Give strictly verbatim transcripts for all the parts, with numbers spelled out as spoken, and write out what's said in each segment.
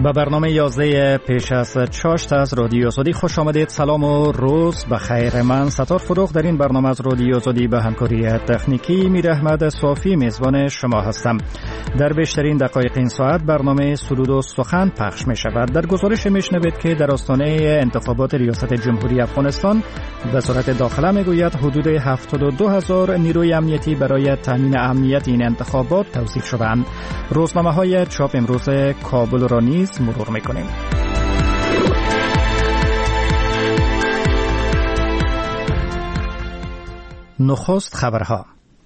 به برنامه یازده پیش از چاشت از رادیو آزادی خوش آمدید. سلام و روز بخیر. من ستار فروغ در این برنامه از رادیو آزادی به همکاری تکنیکی میر احمد صافی میزبان شما هستم. در بیشترین دقایق این ساعت برنامه سرود و سخن پخش می شود. در گزارش میشنوید که در آستانه انتخابات ریاست جمهوری افغانستان وزارت داخله میگوید حدود هفتاد و دو هزار نیروی امنیتی برای تامین امنیت این انتخابات توصیف شدند. روزنامه های چاپ امروز کابل را نیز مرور میکنیم. نخست خبرها.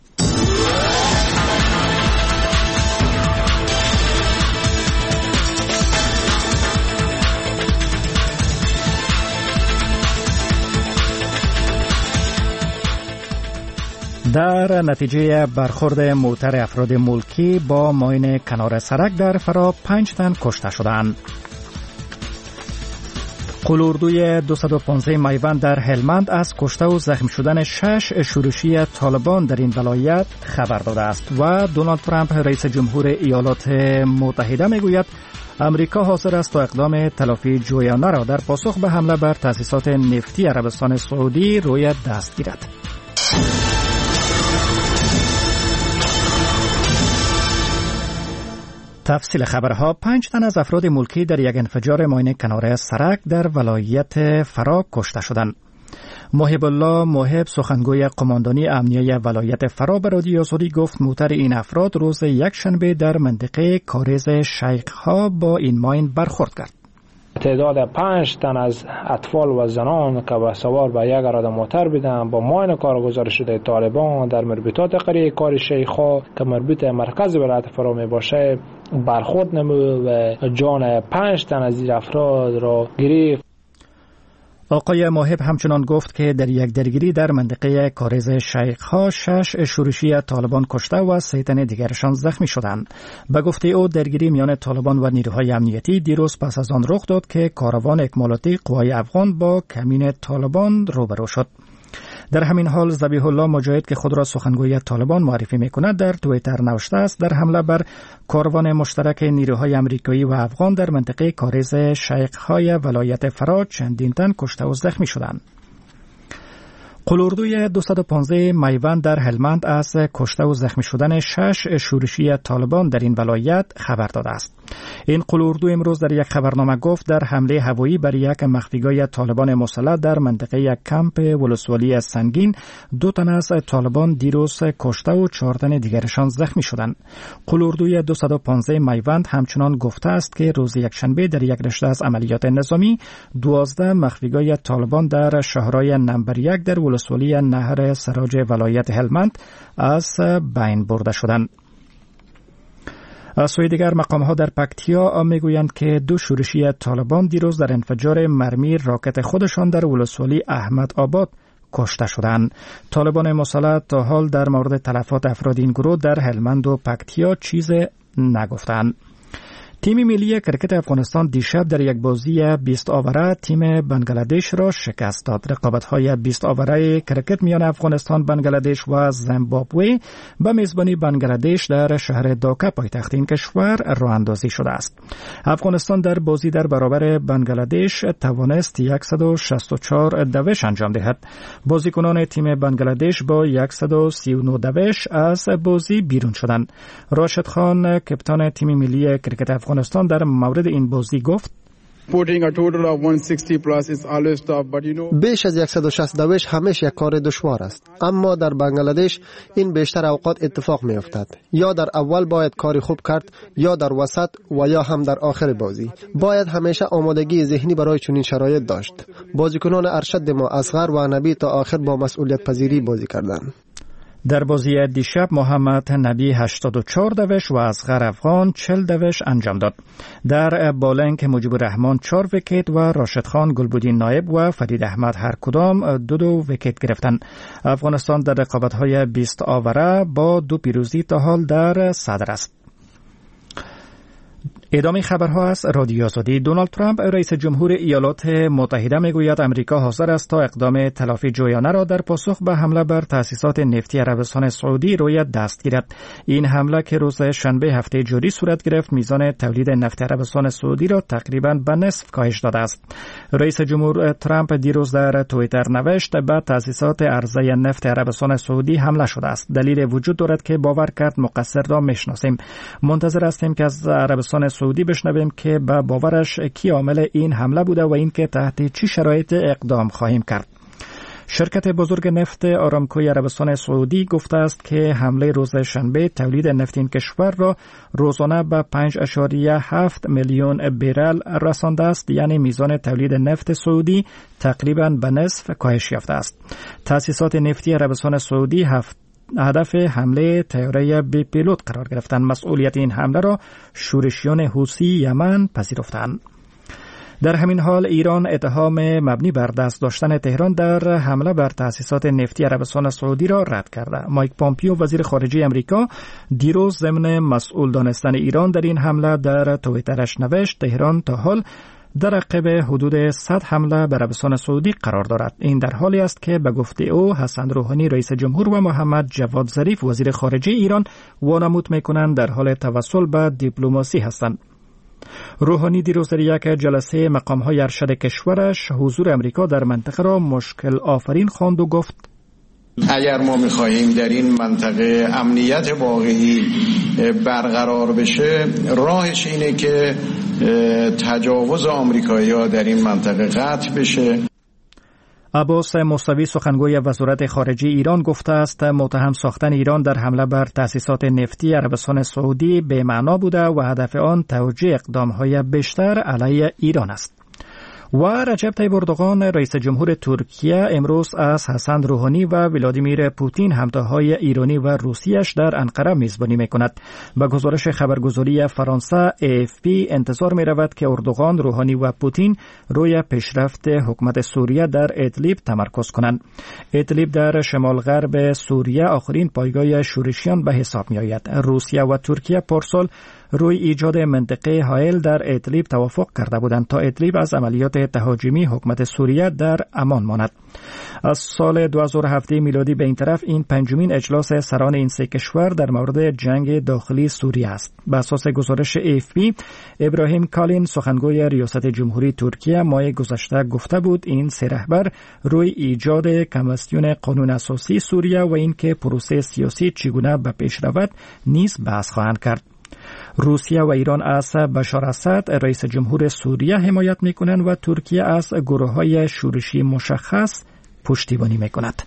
در نتیجه برخورد موتر افراد ملکی با ماین کنار سرک در فرا پنج تن کشته شدند. قلوردوی دویست و پانزده میوند در هلمند از کشته و زخمی شدن شش شورشی طالبان در این ولایت خبر داده است و دونالد ترامپ رئیس جمهور ایالات متحده میگوید امریکا حاضر است تا اقدام تلافی جویانه را در پاسخ به حمله بر تأسیسات نفتی عربستان سعودی روی دست گیرد. تفصیل خبرها. پنج تن از افراد ملکی در یک انفجار ماین کنار سرک در ولایت فرا کشته شدند. محب الله محب سخنگوی قماندانی امنیه ولایت فرا به رادیو آزادی گفت موتر این افراد روز یکشنبه در منطقه کارز شیخ‌ها با این ماین برخورد کرد. تعداد پنج تن از اطفال و زنان که به سوار به یک اراده موتر بودند با ماین کارگزار شده طالبان در مربوطات قریه کار شیخ‌ها که مربوط مرکز ولایت فرا می باشه برخورد نمود و جان پنج تن از این افراد را گرفت. آقای محب همچنان گفت که در یک درگیری در منطقه کارز شیخ‌ها شش شورشی طالبان کشته و سه تن دیگرشان زخمی شدند. به گفته او درگیری میان طالبان و نیروهای امنیتی دیروز پس از آن رخ داد که کاروان اکمالاتی قوای افغان با کمین طالبان روبرو شد. در همین حال ذبیح الله مجاهد که خود را سخنگوی طالبان معرفی می‌کند در توییتر نوشته است در حمله بر کاروان مشترک نیروهای آمریکایی و افغان در منطقه کارز شیخ‌های ولایت فرا چندین تن کشته و زخمی شدند. قلوردوی دویست و پانزده میوند در هلمند از کشته و زخمی شدن شش شورشی طالبان در این ولایت خبر داده است. این قلوردو امروز در یک خبرنامه گفت در حمله هوایی بر یک مخفیگاه طالبان مسلح در منطقه یک کمپ ولسوالی سنگین دو تن از طالبان دیروز کشته و چهار تن دیگرشان زخمی شدند. قلوردوی دویست و پانزده میوند همچنان گفته است که روز یکشنبه در یک رشته از عملیات نظامی دوازده مخفیگاه طالبان در شهرهای نمبر یک در ولسوالی نهر سراج ولایت هلمند از بین برده شدند. از سوی دیگر مقام‌ها در پکتیا میگویند که دو شورشی طالبان دیروز در انفجار مرمی راکت خودشان در ولسوالی احمد آباد کشته شدند. طالبان مسلح تا حال در مورد تلفات افراد این گروه در هلمند و پکتیا چیز نگفتند. تیم ملی کرکت افغانستان دیشب در یک بازی بیست آوره تیم بنگلادش را شکست داد. رقابت‌های بیست آوره کرکت میان افغانستان، بنگلادش و زیمبابوه به میزبانی بنگلادش در شهر داکا پایتخت این کشور راه اندازی شده است. افغانستان در بازی در برابر بنگلادش توانست صد و شصت و چهار دوش انجام دهد. بازیکنان تیم بنگلادش با صد و سی و نه دوش از بازی بیرون شدند. راشد خان کپتان تیم ملی کرکت افغانستان در مورد این بازی گفت بیش از صد و شصت دوش همیشه یک کار دشوار است، اما در بنگلادش این بیشتر اوقات اتفاق می افتد. یا در اول باید کاری خوب کرد، یا در وسط و یا هم در آخر بازی. باید همیشه آمادگی ذهنی برای چنین شرایط داشت. بازیکنان ارشد ما اصغر و نبی تا آخر با مسئولیت پذیری بازی کردند. در بازی دیشب محمد نبی هشتاد و چهار دوش و اصغر افغان چهل دوش انجام داد. در بالنگ مجیب الرحمن چهار ویکت و راشد خان، گلبودین نایب و فرید احمد هر کدام دو دو ویکت گرفتند. افغانستان در رقابت‌های بیست آوره با دو پیروزی تا حال در صدر است. ادامه خبرها از رادیو آزادی. دونالد ترامپ رئیس جمهور ایالات متحده میگوید امریکا حاضر است تا اقدام تلافی جویانه را در پاسخ به حمله بر تأسیسات نفتی عربستان سعودی روی دست گیرد. این حمله که روز شنبه هفته جاری صورت گرفت میزان تولید نفت عربستان سعودی را تقریباً به نصف کاهش داده است. رئیس جمهور ترامپ دیروز در توییتر نوشت به تأسیسات عرضه نفت عربستان سعودی حمله شده است. دلیل وجود دارد که باور کرد مقصر را میشناسیم. منتظر هستیم که از عربستان سعودی بشنویم که به باورش کی عامل این حمله بوده و اینکه تحت چه شرایط اقدام خواهیم کرد. شرکت بزرگ نفت آرامکوی عربستان سعودی گفته است که حمله روز شنبه تولید نفت این کشور را روزانه به پنج اشاریه هفت میلیون برل رسانده است، یعنی میزان تولید نفت سعودی تقریباً به نصف کاهش یافته است. تأسیسات نفتی عربستان سعودی هفت هدف حمله طیاره بی پیلوت قرار گرفتند. مسئولیت این حمله را شورشیان حوثی یمن پذیرفتند. در همین حال ایران اتهام مبنی بر دست داشتن تهران در حمله بر تأسیسات نفتی عربستان سعودی را رد کرده. مایک پامپیو وزیر خارجه امریکا دیروز ضمن مسئول دانستن ایران در این حمله در توییترش نوشت تهران تا حال در عقب حدود صد حمله به عربستان سعودی قرار دارد. این در حالی است که به گفته او حسن روحانی رئیس جمهور و محمد جواد ظریف وزیر خارجه ایران وانمود می‌کنند در حال توسل به دیپلماسی هستند. روحانی دیروز در یک جلسه مقام‌های ارشد کشورش حضور امریکا در منطقه را مشکل آفرین خواند و گفت اگر ما می‌خواهیم در این منطقه امنیت واقعی برقرار بشه، راهش اینه که تجاوز آمریکایی‌ها در این منطقه قطع بشه. عباس موسوی سخنگوی وزارت خارجه ایران گفته است متهم ساختن ایران در حمله بر تأسیسات نفتی عربستان سعودی به معنا بوده و هدف آن توجیه اقدام‌های بیشتر علیه ایران است. و رجب طیب اردوغان رئیس جمهور ترکیه امروز از حسن روحانی و ولادیمیر پوتین همتاهای ایرانی و روسیش در انقره میزبانی میکند. به گزارش خبرگزاری فرانسه ای اف پی انتظار می رود که اردوغان، روحانی و پوتین روی پیشرفت حکومت سوریه در ادلیب تمرکز کنند. ادلیب در شمال غرب سوریه آخرین پایگاه شورشیان به حساب می آید. روسیه و ترکیه پارسال روی ایجاد منطقه حائل در ادلیب توافق کرده بودند تا ادلیب از عملیات تهاجمی حکومت سوریه در امان ماند. از سال دو هزار و هفت میلادی به این طرف این پنجمین اجلاس سران این سه کشور در مورد جنگ داخلی سوریه است. به اساس گزارش ای اف پی، ابراهیم کالین سخنگوی ریاست جمهوری ترکیه ماه گذشته گفته بود این سه رهبر روی ایجاد کمیسیون قانون اساسی سوریه و اینکه پروسه سیاسی چگونه به پیش رود نیز بحث خواهند کرد. روسیه و ایران از بشار اسد رئیس جمهور سوریه حمایت میکنند و ترکیه از گروه‌های شورشی مشخص پشتیبانی میکند.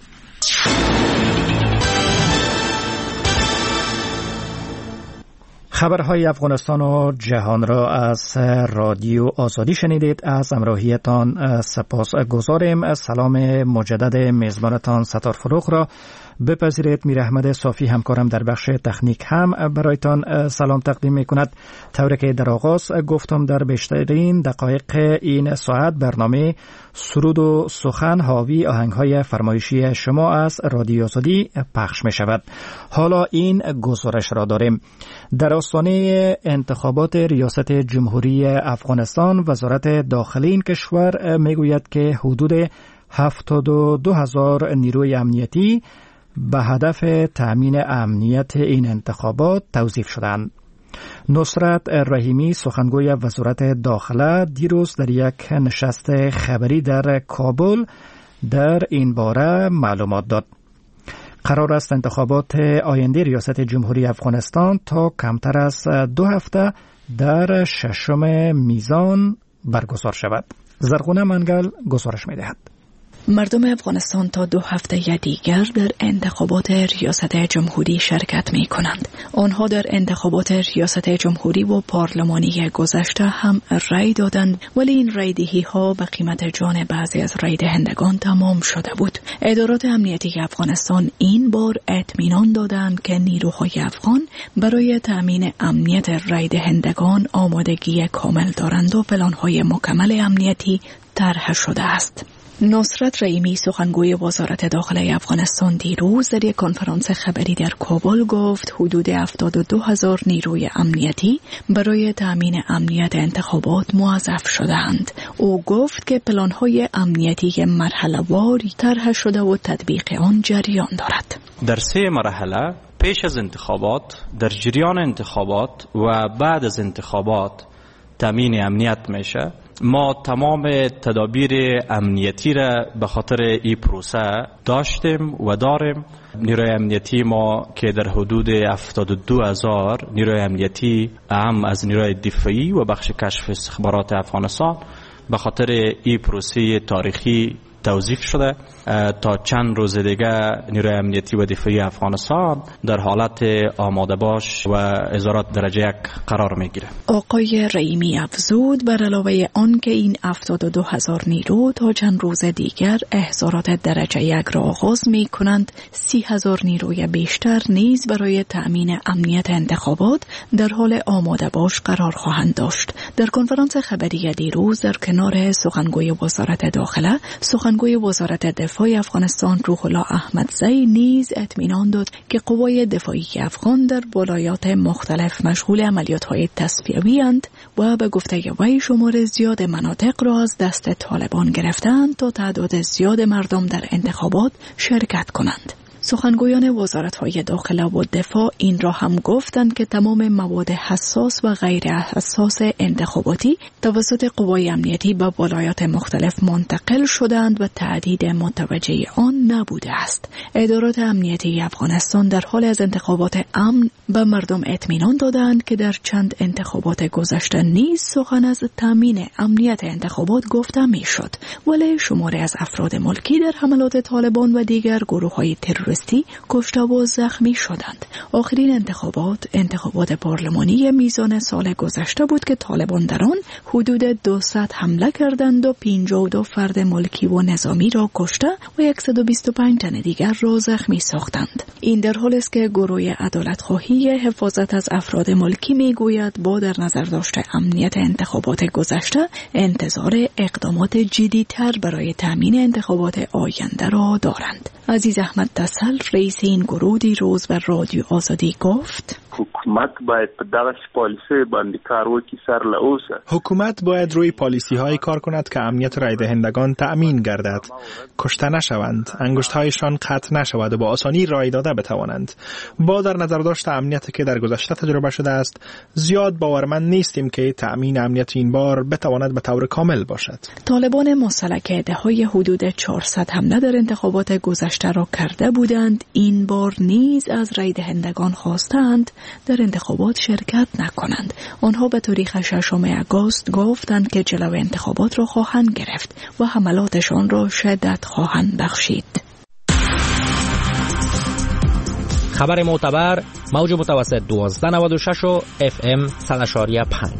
خبرهای افغانستان و جهان را از رادیو آزادی شنیدید. از همراهیتان سپاس گزاریم. سلام مجدد میزبانتان ستار فروغ را بپذیرید. میر احمد صافی همکارم در بخش تکنیک هم برایتان سلام تقدیم می کند. طوری که در آغاز گفتم در بیشترین دقایق این ساعت برنامه سرود و سخن حاوی آهنگ‌های فرمایشی شما از رادیو آزادی پخش می شود. حالا این گزارش را داریم. در آستانه انتخابات ریاست جمهوری افغانستان وزارت داخلی این کشور می گوید که حدود هفتاد و دو هزار نیروی امنیتی به هدف تأمین امنیت این انتخابات توظیف شدند. نصرت رحیمی سخنگوی وزارت داخله دیروز در یک نشست خبری در کابل در این باره معلومات داد. قرار است انتخابات آینده ریاست جمهوری افغانستان تا کمتر از دو هفته در ششم میزان برگزار شود. زرغونه منگل گزارش می‌دهد. مردم افغانستان تا دو هفته دیگر در انتخابات ریاست جمهوری شرکت می کنند. آنها در انتخابات ریاست جمهوری و پارلمانی گذشته هم رای دادند، ولی این رای دهی ها به قیمت جان بعضی از رای دهندگان تمام شده بود. ادارات امنیتی افغانستان این بار اطمینان دادند که نیروهای افغان برای تامین امنیت رای دهندگان آمادگی کامل دارند و پلان‌های مکمل امنیتی طرح شده است. نصرت رحیمی سخنگوی وزارت داخله افغانستان دیروز در یک کنفرانس خبری در کابل گفت حدود هفتاد و دو هزار نیروی امنیتی برای تامین امنیت انتخابات موظف شدند. او گفت که پلان‌های امنیتی مرحله‌واری طرح شده و تطبیق آن جریان دارد. در سه مرحله پیش از انتخابات، در جریان انتخابات و بعد از انتخابات تامین امنیت میشه. ما تمام تدابیر امنیتی را به خاطر این پروسه داشتیم و داریم. نیروی امنیتی ما که در حدود هفتاد و دو هزار نیروی امنیتی اهم از نیروی دفاعی و بخش کشف استخبارات افغانستان به خاطر این پروسه تاریخی توظیف شده. تا چند روز دیگه نیروی امنیتی و دفاعی افغانستان در حالت آماده باش و ازارات درجه یک قرار میگیره. آقای رحیمی افزود بر علاوه آن که این هفتاد و دو هزار نیرو تا چند روز دیگر احضارات درجه یک را آغاز می کنند، سی هزار نیروی بیشتر نیز برای تأمین امنیت انتخابات در حال آماده باش قرار خواهند داشت. در کنفرانس خبری دیروز در کنار سخنگوی وزارت داخله، سخنگوی وزارت دفاع افغانستان روح الله احمدزی نیز اطمینان داد که قوای دفاعی افغان در ولایات مختلف مشغول عملیات‌های تصفیه‌ای اند و به گفته وی شمار زیاد مناطق را از دست طالبان گرفتند تا تعداد زیاد مردم در انتخابات شرکت کنند. سخنگویان وزارت‌های داخله و دفاع این را هم گفتند که تمام مواد حساس و غیر حساس انتخاباتی توسط قوای امنیتی به ولایات مختلف منتقل شدند و تعدید متوجه آن نبوده است. ادارات امنیتی افغانستان در حال از انتخابات امن به مردم اطمینان دادند که در چند انتخابات گذشته نیز سخن از تامین امنیت انتخابات گفته میشد، ولی شماری از افراد ملکی در حملات طالبان و دیگر گروه‌های تروریستی کشته و زخمی شدند. آخرین انتخابات انتخابات پارلمانی میزان سال گذشته بود که طالبان در آن حدود دویست حمله کردند و پنجاه و دو فرد ملکی و نظامی را کشته و صد و بیست و پنج تن دیگر را زخمی ساختند. این در حالی است که گروه عدالت خواهی حفاظت از افراد ملکی میگوید با در نظر داشته امنیت انتخابات گذشته انتظار اقدامات جدی‌تر برای تامین انتخابات آینده را دارند. عزیز احمد تسل رئیس این گروه دیروز بر رادیو آزادی گفت حکومت باید په دغه پالیسی باندې کار وکړي سر له اوسه. حکومت باید روی پالیسی های کار کند که امنیت رای دهندگان تأمین گردد، کشته نشوند، انگشت‌هایشان قطع نشود و با آسانی رای داده بتوانند. با در نظر داشت امنیتی که در گذشته تجربه شده است، زیاد باورمند نیستیم که تأمین امنیت این بار بتواند به طور کامل باشد. طالبان مسلح که عده‌های حدود چهارصد حمله در انتخابات گذشته را کرده بودند، این بار نیز از رای دهندگان خواستند در انتخابات شرکت نکنند. آنها به تاریخ ششم آگوست گفتند که جلو انتخابات را خواهند گرفت و حملاتشان را شدت خواهند بخشید. خبر معتبر موج متوسط دوازده نود و شش و اف ام صد و اشاریه پنج.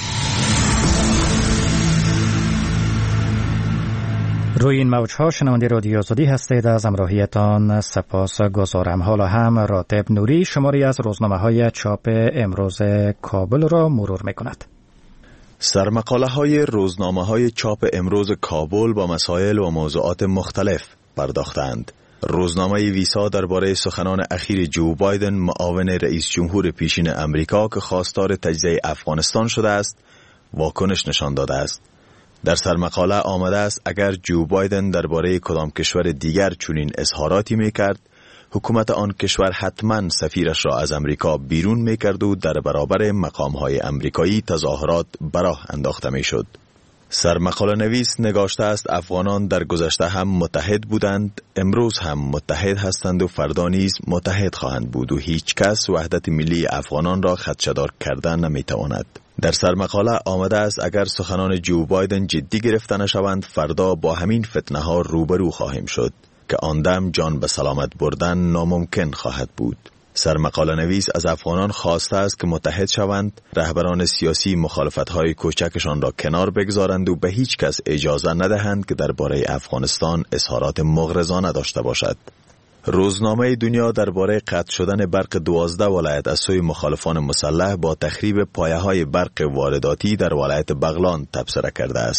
روی این موجها شنونده رادیو آزادی هستید. از همراهیتان سپاس گذارم. حالا هم راتب نوری شماری از روزنامه های چاپ امروز کابل را مرور می کند. سرمقاله های روزنامه های چاپ امروز کابل با مسائل و موضوعات مختلف پرداختند. روزنامه ویسا درباره سخنان اخیر جو بایدن معاون رئیس جمهور پیشین امریکا که خواستار تجزیه افغانستان شده است واکنش نشان داده است. در سرمقاله آمده است اگر جو بایدن درباره کدام کشور دیگر چنین اظهاراتی میکرد، حکومت آن کشور حتما سفیرش را از امریکا بیرون میکرد و در برابر مقامهای امریکایی تظاهرات براه انداخته میشد. سرمقاله نویس نگاشته است افغانان در گذشته هم متحد بودند، امروز هم متحد هستند و فردا نیز متحد خواهند بود و هیچ کس وحدت ملی افغانان را خدشه‌دار کردن نمیتواند. در سرمقاله آمده است اگر سخنان جو بایدن جدی گرفته نشوند، فردا با همین فتنه ها روبرو خواهیم شد که آن دم جان به سلامت بردن ناممکن خواهد بود. سرمقاله نویس از افغانان خواسته است که متحد شوند، رهبران سیاسی مخالفت‌های کوچکشان را کنار بگذارند و به هیچ کس اجازه ندهند که درباره افغانستان اظهارات مغرضانه داشته باشد. روزنامه دنیا درباره قطع شدن برق دوازده ولایت از سوی مخالفان مسلح با تخریب پایه‌های برق وارداتی در ولایت بغلان تبصره کرده است.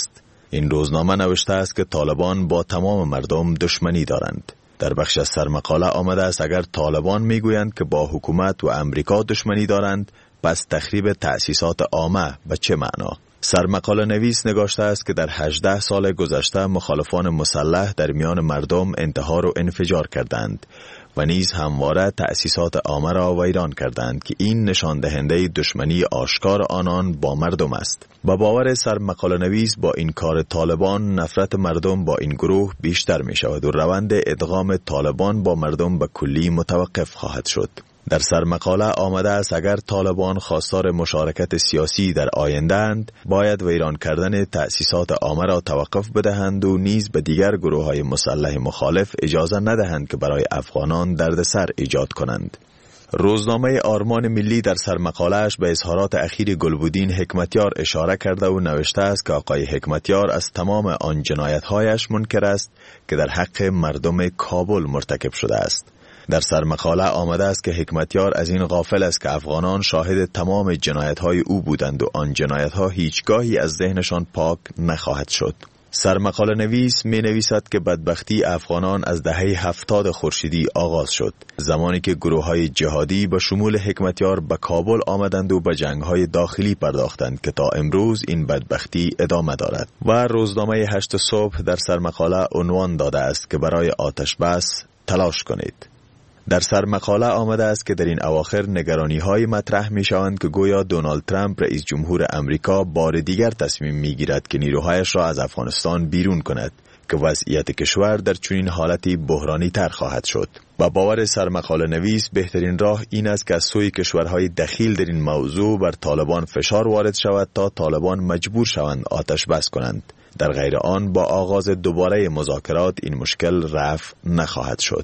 این روزنامه نوشته است که طالبان با تمام مردم دشمنی دارند. در بخش از سرمقاله آمده است اگر طالبان میگویند که با حکومت و امریکا دشمنی دارند، پس تخریب تأسیسات عامه به چه معنا؟ سرمقاله نویس نگاشته است که در هجده سال گذشته مخالفان مسلح در میان مردم انتحار و انفجار کردند و نیز همواره تأسیسات عامه را ویران کردند که این نشان دهنده دشمنی آشکار آنان با مردم است. با باور سرمقاله نویس با این کار طالبان نفرت مردم با این گروه بیشتر می شود و روند ادغام طالبان با مردم به کلی متوقف خواهد شد. در سرمقاله آمده است اگر طالبان خواستار مشارکت سیاسی در آینده اند، باید ویران کردن تأسیسات عامه را توقف بدهند و نیز به دیگر گروه‌های مسلح مخالف اجازه ندهند که برای افغانان دردسر ایجاد کنند. روزنامه آرمان ملی در سرمقاله‌اش به اظهارات اخیر گلبودین حکمتیار اشاره کرده و نوشته است که آقای حکمتیار از تمام آن جنایت‌هایش منکر است که در حق مردم کابل مرتکب شده است. در سرمقاله آمده است که حکمتیار از این غافل است که افغانان شاهد تمام جنایت‌های او بودند و آن جنایت‌ها هیچگاهی از ذهنشان پاک نخواهد شد. سرمقاله نویس می نویسد که بدبختی افغانان از دهه هفتاد خورشیدی آغاز شد، زمانی که گروه‌های جهادی به شمول حکمتیار به کابل آمدند و به جنگ‌های داخلی پرداختند که تا امروز این بدبختی ادامه دارد. و روزنامه هشت صبح در سرمقاله عنوان داده است که برای آتش بس تلاش کنید. در سرمقاله آمده است که در این اواخر نگرانی‌های مطرح می‌شوند که گویا دونالد ترامپ رئیس جمهور امریکا بار دیگر تصمیم می‌گیرد که نیروهایش را از افغانستان بیرون کند که وضعیت کشور در چنین حالتی بحرانی تر خواهد شد. با باور سرمقاله نویس بهترین راه این است که از سوی کشورهای دخیل در این موضوع بر طالبان فشار وارد شود تا طالبان مجبور شوند آتش بس کنند. در غیر آن با آغاز دوباره مذاکرات این مشکل رفع نخواهد شد.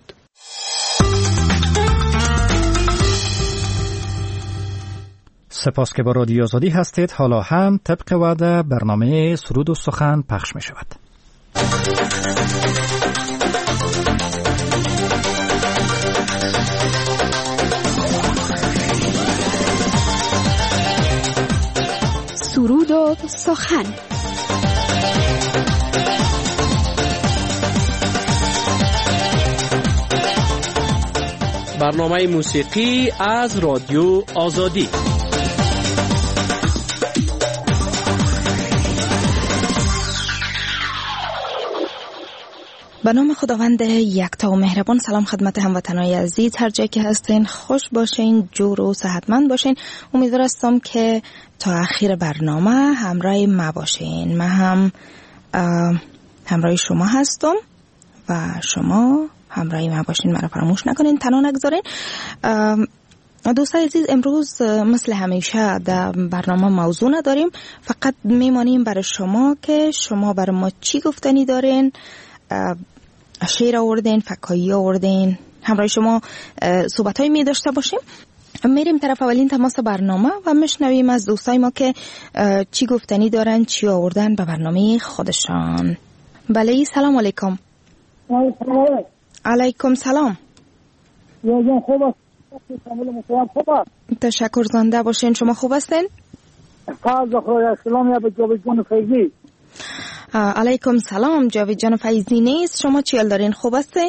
سپاس که با رادیو آزادی هستید. حالا هم طبق وعده برنامه سرود و سخن پخش می شود. سرود و سخن. برنامه موسیقی از رادیو آزادی. به نام خداوند یکتا و مهربان. سلام خدمت هموطنان عزیز، هر جایی که هستین خوش باشین، جور و صحتمند باشین. امیدوارم که تا آخر برنامه همراه ما باشین. من هم همراه شما هستم و شما همراه ما باشین، مرا فراموش نکنین، تنها نگذارین. دوستان عزیز، امروز مثل همیشه در برنامه موضوع نداریم، فقط میمانیم برای شما که شما برای ما چی گفتنی دارین. شعر آوردین، فکایی آوردین، همراه شما صحبت های می داشته باشیم. میریم طرف اولین تماس برنامه و میشنویم از دوستای ما که چی گفتنی دارن، چی آوردن به برنامه خودشان. بله، سلام علیکم. علیکم سلام. تشکر، زنده باشین. شما خوب هستین؟ علیکم سلام. جاوید جان فیضی نیست. شما چیل دارین؟ خوب هستین؟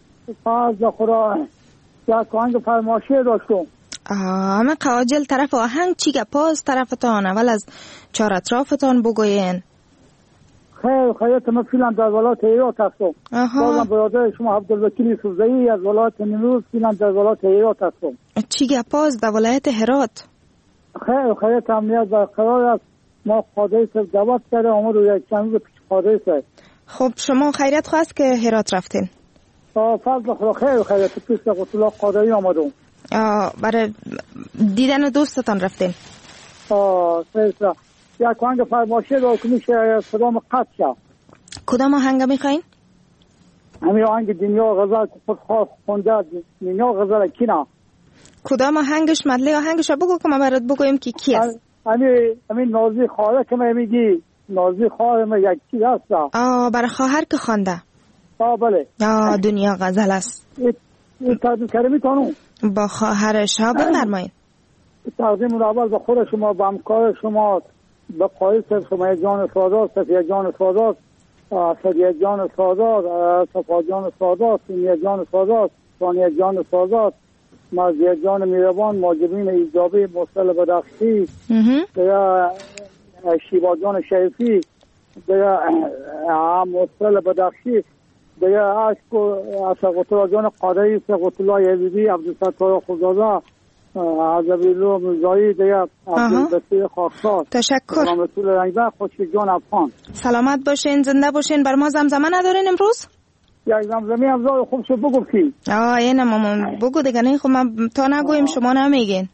همه قواجل طرف آهنگ چی گپاست طرفتان؟ اول از چهار اطرافتان بگوین. خیر خیرت، من فیلم در ولایت هرات هستم. بازم برادر شما عبدالوکیل سوزایی از ولایت نیمروز، فیلم در ولایت هرات هستم. چی گپاست در ولایت هرات؟ خیر خیرت، امنیت برقرار است. ما قادری سر دعوت کرده آمد و یک چند روز پیش قادری سر. خب شما خیرت خواست که هرات رفتین؟ آه فضل خدا. خیر خیرت، پیش قطلا قادری آمدم. آه برای دیدن دوستتان رفتین؟ آه خیر خیرت. یک آهنگ فرمایشی را که میشه صدام قطع شد. کدام آهنگ میخواین؟ همین آهنگ دنیا غزل که خود خواست خونده، دنیا غزل کی نه. کدام آهنگش؟ مدلی آهنگش رو بگو که ما برات بگویم که کی است. همین همین نازی خواهر که من میگی، نازی خواهر من یک چی هست. آه برای خواهر که خونده. آه بله. آه دنیا غزل است. این تقدیم کردمی تانو با خواهرش ها بفرمایید. تقدیم اول با خود شما، با همکار شما به قایص سمیه جان سادات، صفیه جان سادات، صدیه جان سادات، صفا جان سادات، سیمیه جان سادات، ثانیه جان سادات، مرزیه جان میروان، ماجبین ایجابی، مصطل بدخشی، دیگه شیبا جان شریفی، دیگه مصطل بدخشی، دیگه اشقاطلا جان قادری، اشقاطلا یزیدی، عبدالستار خودزاده، عزبیلو مزایی، دیگه عبدالبسیر خاکسار. تشکر. سلام رسول رنگبه، خوشی جان افغان. سلامت باشین، زنده باشین. بر ما زمزمه ندارین امروز؟ یک زمزمه هم زای خوب شد بگو کی؟ آه اینه مامان بگو دیگه. نه خب من تا نگویم شما نمیگین.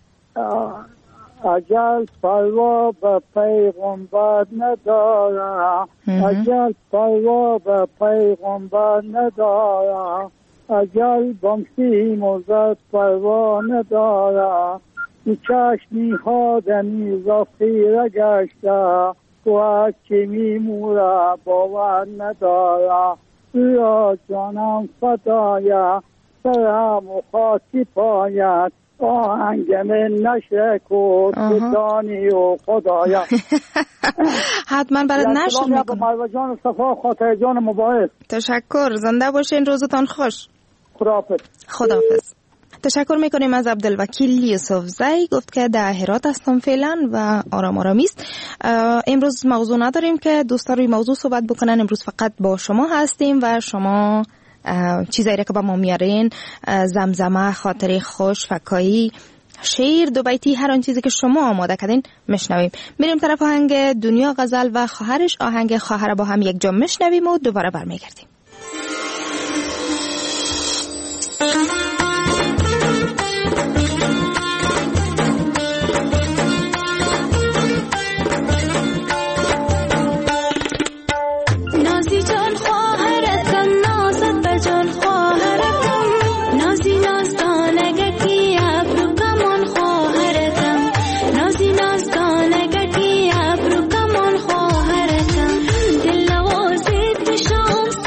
اجل پروا به پیغمبر نداره، اجل پروا به پیغمبر نداره، اجل بمسی موزد پروا نداره، این چشمی ها دمیزا خیره گشته، تو چی میموره باور نداره، یا جانم فدایه سرم و خاکی پایت، آهنگم نشه کود بدانی و خدایا. حتما برات نشر میکنم. مروا جان صفا، خاطر جان مباحث. تشکر، زنده باشین، روزتان خوش. خداحافظ. خداحافظ. تشکر میکنیم از عبدالوکیل یوسف زی، گفت که در هرات هستم فعلا و آرام آرامی است. امروز موضوع نداریم که دوستا روی موضوع صحبت بکنن، امروز فقط با شما هستیم و شما چیزایی که با ما میارین، زمزمه، خاطره خوش، فکایی، شعر، دو بیتی، هر آن چیزی که شما آماده کردین میشنویم. میریم طرف آهنگ دنیا غزل و خواهرش. آهنگ خواهر با هم یک جا میشنویم و دوباره برمیگردیم.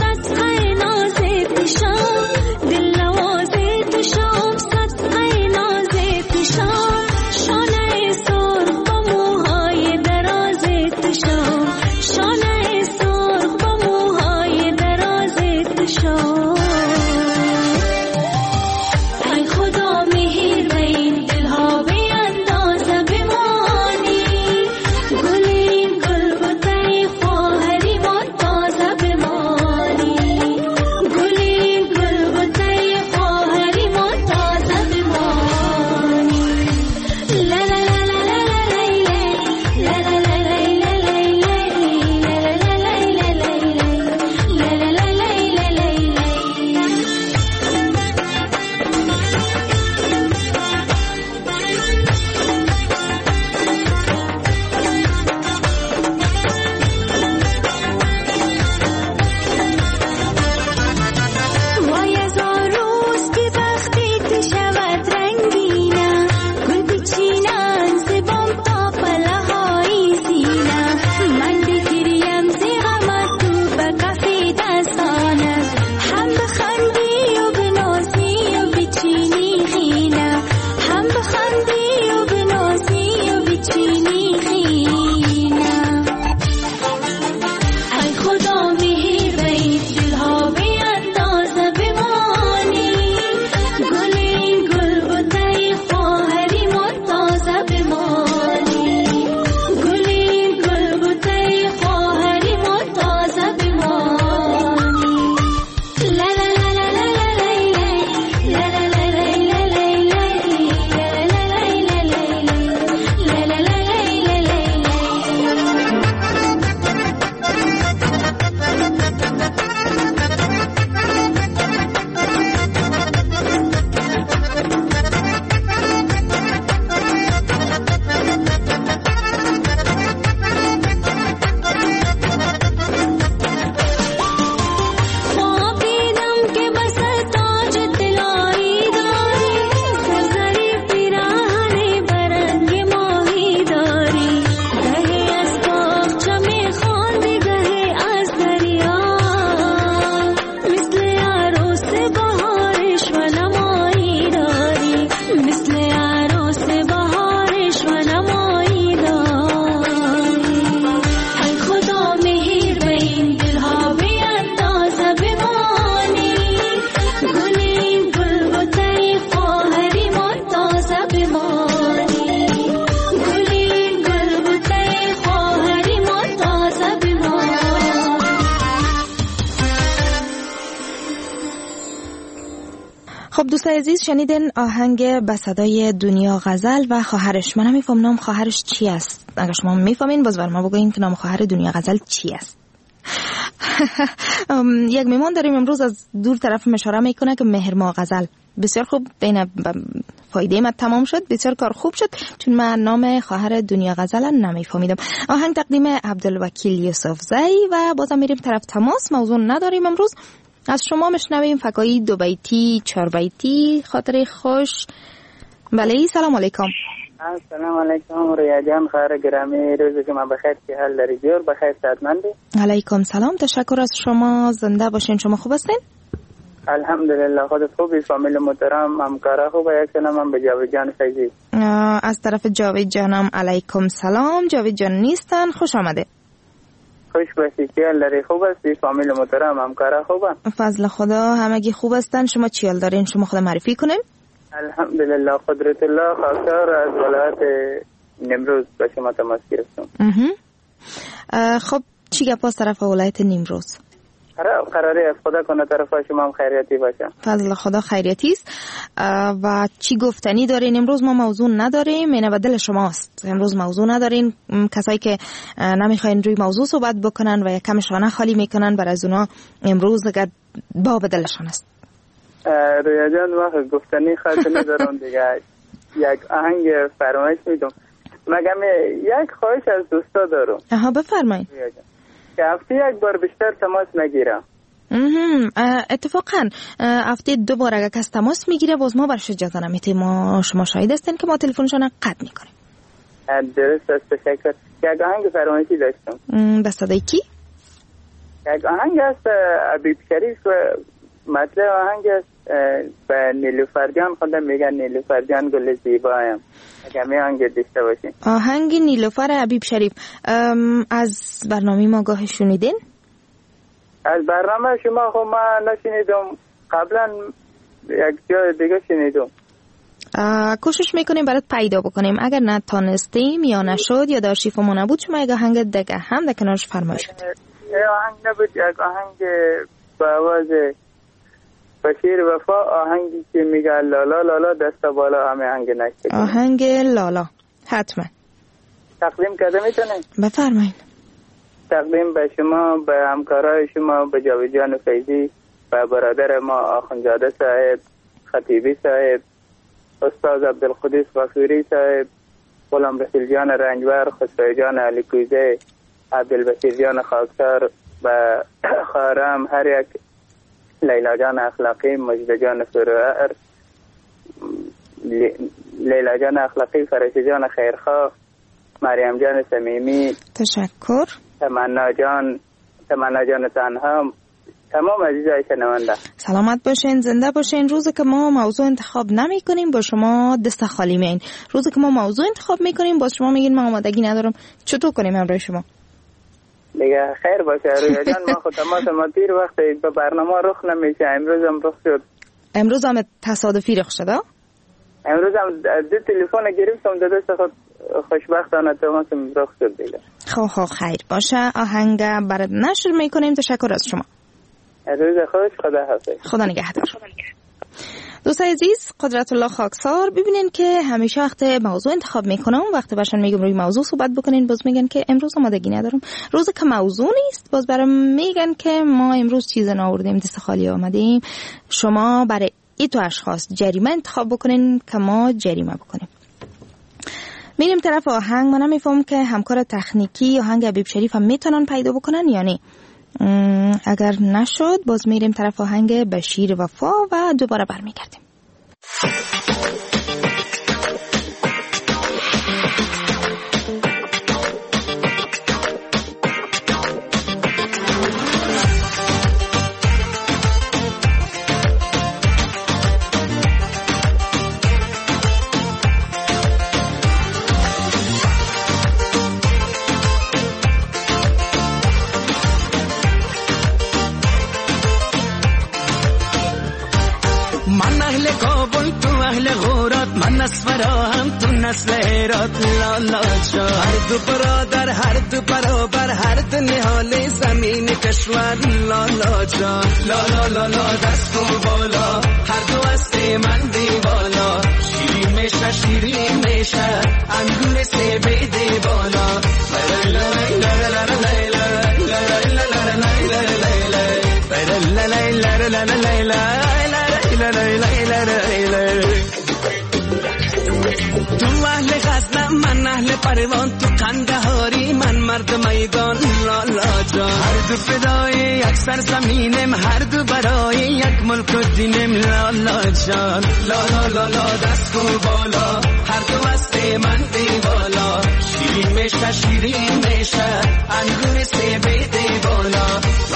دل نوازه تو شام صد قیناز خب دوستان عزیز، شنیدن آهنگ به صدای دنیا غزل و خواهرش. من نمیفهم نام خواهرش چی است. اگر شما میفهمین باز بر ما بگوین که نام خواهر دنیا غزل چی است. یک میمان داریم امروز از دور طرف اشاره میکنه که مهرما غزل. بسیار خوب، بین فایده من تمام شد، بسیار کار خوب شد، چون من نام خواهر دنیا غزل نمیفهمیدم. آهنگ تقدیم عبدالوکیل یوسفزئی و بازم میریم طرف تماس. موضوع نداریم امروز. از شما مشنویم فکایی دو بیتی، چهار بیتی، خاطر خوش. بله، سلام علیکم. سلام علیکم رویا جان، خیر گرامی، روز شما بخیر، که حال داری جور بخیر، صحتمندی؟ علیکم سلام، تشکر از شما، زنده باشین. شما خوب هستین؟ الحمدلله، خودت خوبی؟ فامیل محترم، همکارا خوبه؟ یک سلام به جاوید جان فیضی. از طرف جاوید جانم علیکم سلام. جاوید جان نیستن، خوش آمده. خوش باشی، چی حال داری؟ خوب هستی؟ فامیل محترم، همکارا خوبه؟ فضل خدا همگی خوب هستن. شما چی حال دارین؟ شما خود معرفی کنین. الحمدلله، قدرت الله، خاکسار از ولایت نیمروز به شما تماس گرفتم. خب چی گپ از طرف ولایت نیمروز؟ قراری از خدا کنه طرف شما هم خیریتی باشه. فضل خدا خیریتی است. و چی گفتنی دارین امروز؟ ما موضوع نداریم، اینه و دل شماست. امروز موضوع ندارین. کسایی که نمیخواین روی موضوع صحبت بکنن و یکم شانه خالی میکنن، برای از اونا امروز اگر باب دلشان است. رویا جان، وقت گفتنی خاطر ندارم دیگه. یک آهنگ فرمایش میدم. مگم یک خواهش از دوستا دارم. آها، بفرمایید. که هفته یک بار بیشتر تماس نگیرم. اتفاقا هفته دو بار اگر کس تماس میگیره باز ما برش اجازه نمیدیم. ما شما شاهد هستین که ما تلفنشون قطع میکنیم. درست است، تشکر. یک آهنگ فرمایشی داشتم. به صدای کی؟ یک آهنگ است حبیب شریف. مطلب آهنگ است به نیلوفر جان، خودم میگن نیلوفر جان گل زیبایم. اگر می آهنگ داشته باشین. آهنگ نیلوفر حبیب شریف. از برنامه ما گاه شنیدین؟ از برنامه شما خب ما نشنیدم، قبلا یک جای دیگه شنیدم. کوشش میکنیم برات پیدا بکنیم. اگر نتانستیم یا نشد یا در شیف ما نبود، شما یک آهنگ دیگه هم در کنارش فرمایش بدید. آهنگ نبود، یک آهنگ با آواز بشیر وفا، آهنگی که میگه لالا لالا دست بالا، همه آهنگ نشد. آهنگ لالا حتما تقدیم کرده میتونین؟ بفرمایید. تقدیم به شما، به همکارای شما، به جاوید جان فیضی، به برادر ما آخوندزاده صاحب، خطیبی صاحب، استاد عبدالقدوس غفوری صاحب، غلام رسول جان رنجبر، خسرو جان علی کوزه، عبدالبشیر جان خاکسار، و خارم هر یک، لیلا جان اخلاقی، مجد جان فروعر، لیلا جان اخلاقی، فرشی جان خیرخواه، مریم جان صمیمی، تشکر، تمنا جان، تمنا جان تنها، تمام عزیزای شنونده سلامت باشین، زنده باشین. روزی که ما موضوع انتخاب نمی کنیم با شما دست خالی میین. روزی که ما موضوع انتخاب میکنیم با شما میگین من آمادگی ندارم. چطور کنیم همراه شما؟ دیگه خیر باشه رویا جان. ما خود تماس ما دیر وقت به برنامه رخ نمیشه. امروز هم رخ شد. امروز هم تصادفی رخ شد؟ امروز هم دو تلفن گرفتم، دو دست خود خوشبختانه تماس رخ شد دیگه. خب خب خیر باشه. آهنگ برات نشر میکنیم. تشکر از شما. روز خوش، خدا حافظ. خدا نگهدار. دوستای عزیز، قدرت الله خاکسار، ببینین که همیشه وقت موضوع انتخاب میکنم، وقت باشن میگم روی موضوع صحبت بکنین، باز میگن که امروز آمادگی ندارم. روز که موضوع نیست باز برام میگن که ما امروز چیز نآوردیم، دست خالی آمدیم. شما برای این تو اشخاص جریمه انتخاب بکنین که ما جریمه بکنیم. میریم طرف آهنگ. من نمیفهم که همکار تکنیکی آهنگ حبیب شریف هم میتونن پیدا بکنن یا نه. اگر نشد باز میریم طرف آهنگ بشیر وفا و دوباره برمیگردیم. فراهم تو نسل هرات لالا جان، هر دو برادر هر دو برابر هر دو نهال زمین کشور لالا جان، لالا لالا دست و بالا هر دو هستی سیبیده بالا تو اهل غزنم من اهل پروان تو قندهاری من مرد میدان لالا جان هر دو فدای یک سرزمینم هر دو برای یک ملک و دینم لالا جان لالا لالا دست کو بالا هر دو است من دیوالا شیرین میشه شیرین میشه انگور سیبیده بالا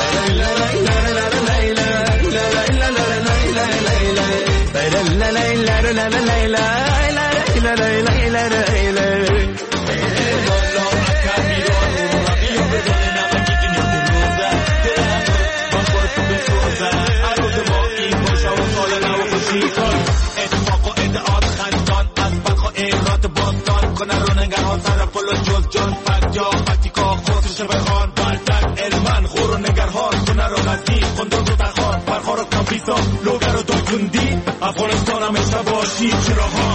افغانستان همیشه باشی چراغان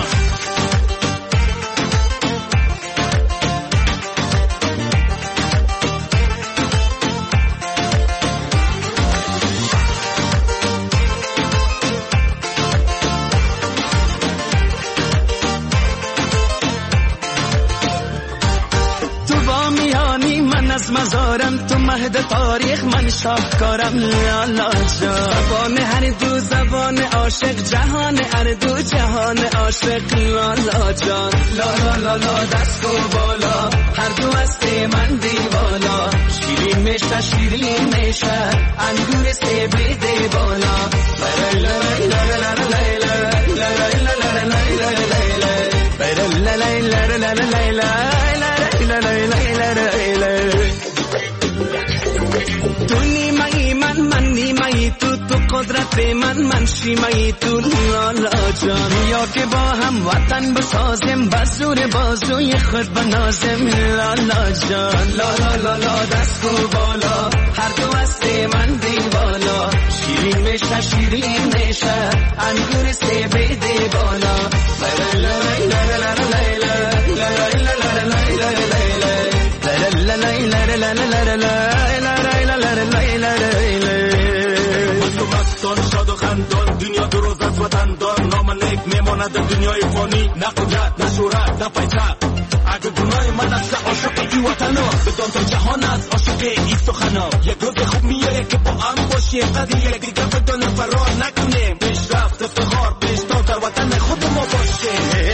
از مزارم تو مهد تاریخ من شاهکارم لالا جان زبان هر دو زبان عاشق جهان هر دو جهان عاشق لالا جان لالا لالا دست کو بالا هر دو است من دیوالا شیرین میشه شیرین میشه انگور سیبیده بالا قدرت من من شیمایی تو لالا جان یا که با هم وطن بسازم بزور بازوی خود بنازم لالا جان لالا لالا دست کو بالا هر دو است من دیوالا شیرین میشه شیرین میشه انگور سیبیده بالا دنیا دو روز از وطن دار نام نیک میماند دنیای فانی نه قدرت نه شهرت نه پیسه اگه گناه من است عاشق ای وطنا بدان تا جهان از عاشق ای سخنا یک روز خوب میاره که با هم باشیم قدر یک دیگه بدان فرار نکنیم پیشرفت افتخار پیشتر در وطن خود ما باشیم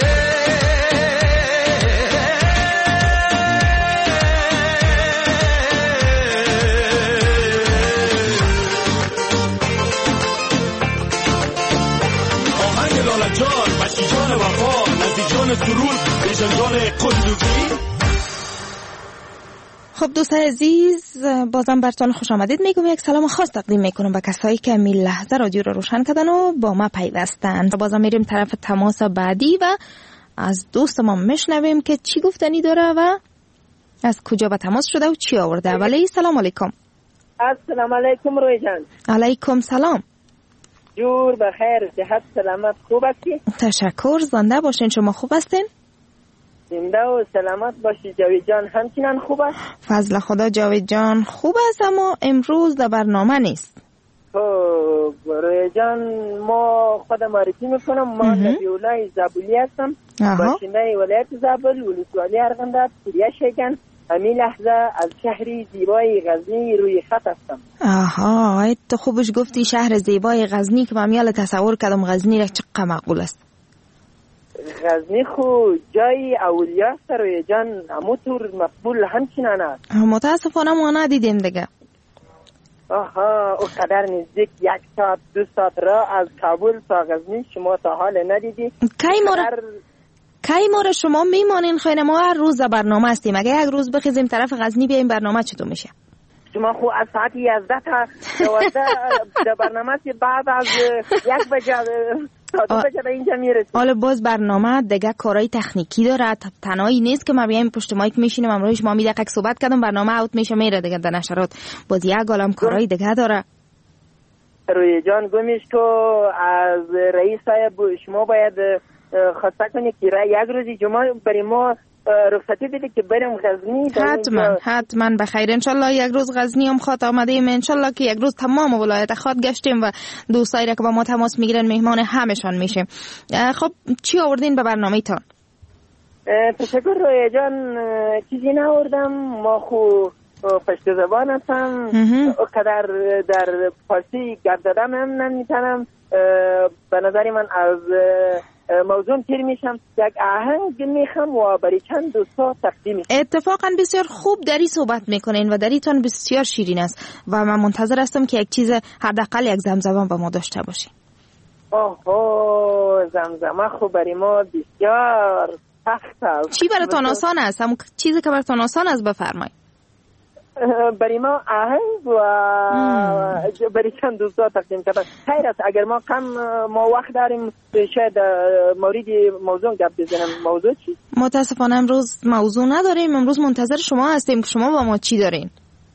خب دوستان عزیز بازم براتون خوش آمدید میگم یک سلام خاص تقدیم میکنم به کسایی که می لحظه رادیو رو روشن کردن و با ما پیوستن. بازم میریم طرف تماس بعدی و از دوست ما میشنویم که چی گفتنی داره و از کجا به تماس شده و چی آورده. ولی سلام علیکم. السلام علیکم روی جان. علیکم سلام. جور بخیر صحت سلامت خوب هستی؟ تشکر زنده باشین. شما خوب هستین؟ زنده و سلامت باشی. جاوید جان همچنان خوب است؟ فضل خدا جاوید جان خوب است اما امروز در برنامه نیست. خب روی جان ما خود معرفی میکنم. ما نبیولای زابلی هستم باشنده ولایت زابل ولسوالی ارغنداب سوریه شیکن. همین لحظه از شهری زیبای غزنی روی خط هستم. آها تو خوبش گفتی شهر زیبای غزنی که من میال تصور کردم غزنی را چقدر معقول است. غزنی خو جای اولیا است روی جان همونطور مقبول همچنان است. متاسفانه ما ندیدیم دیگه. آها او قدر نزدیک یک ساعت دو ساعت را از کابل تا غزنی شما تا حال ندیدی. کی ما را کی ما را شما میمانین خیلی ما هر روز برنامه هستیم. اگه یک روز بخیزیم طرف غزنی بیایم برنامه چطور میشه؟ شما خو از ساعت یازده تا دوازده در برنامه بعد از یک بجه تا دو بجه به اینجا میرسیم. حالا باز برنامه دیگه کارهای تکنیکی داره. تنهایی نیست که ما بیایم پشت مایک میشینیم امروز ما می دقیقه صحبت کردم برنامه اوت میشه میره دیگه در نشرات. باز یک عالم کارهای دیگه داره. روی جان گمیش تو از رئیس صاحب شما باید خواسته کنی که یک روزی جمعه برای ما رخصتی بده که بریم غزنی. حتما حتما بخیر. انشالله یک روز غزنی هم خاط آمدیم، انشالله که یک روز تمام ولایت خاط گشتیم و دوستایی را که با ما تماس میگیرن مهمان همشان میشیم. خب چی آوردین به برنامه تان؟ تشکر رویا جان. چیزی ناوردم، ما خو پشت زبان هستم، قدر در فارسی گپ زدن هم نمیتونم. به نظر من از موضوع تیر میشم، یک آهنگ میخوام و برای چند دوستا تقدیم میکنم. اتفاقا بسیار خوب دری صحبت میکنین و دریتان بسیار شیرین است و من منتظر هستم که یک چیز حداقل یک زمزمه به ما داشته باشی. اوه زمزمه خوب برای ما بسیار سخت است. چی براتون آسان است؟ همون چیزی که براتون آسان است بفرمایید. برای ما آهنگ و برای چند دوستا تقدیم کردن. خیر است اگر ما کم ما وقت داریم شاید مورد موضوع گپ بزنم. موضوع چی؟ متاسفانه امروز موضوع نداریم، امروز منتظر شما هستیم که شما با ما چی دارین.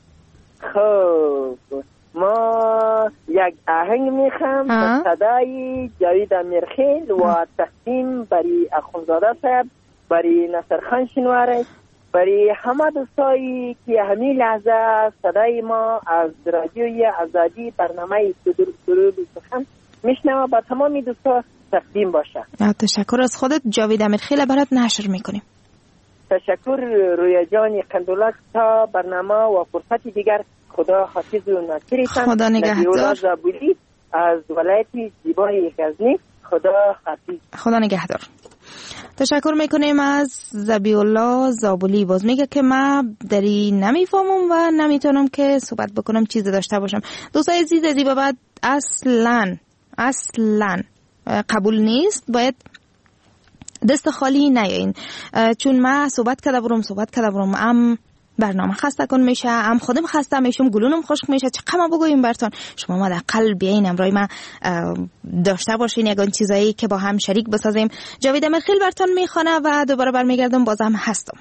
خب ما یک آهنگ میخوام صدای جاوید امیرخیل و تقدیم برای اخونزاده صاحب، برای نصر خان شنواره، برای همه دوستایی که همین لحظه صدای ما از رادیوی آزادی برنامه درود سخن میشنوه با تمامی دوستا تقدیم باشه. تشکر از خودت. جاوید امیرخیل برات نشر میکنیم. تشکر رویا جان قندولک. تا برنامه و فرصت دیگر خدا حافظ و ناصرتان. خدا نگهدار. زابولی از ولایت زیبای غزنی. خدا حافظ. خدا نگهدار. تشکر میکنیم از ذبیح الله زابولی. باز میگه که من دری نمیفهمم و نمیتونم که صحبت بکنم چیزی داشته باشم. دوستای عزیز از این به بعد اصلا اصلا قبول نیست، باید دست خالی نیاین، چون من صحبت کرده برم صحبت کرده برم ام برنامه خسته کن میشه، ام خودم خسته میشم، گلونم خشک میشه. چه کما بگویم براتون؟ شما ما در قلب بیاین امروز ما داشته باشین یگان چیزایی که با هم شریک بسازیم. جاوید امیرخیل براتون میخونه و دوباره برمیگردم بازم هستم.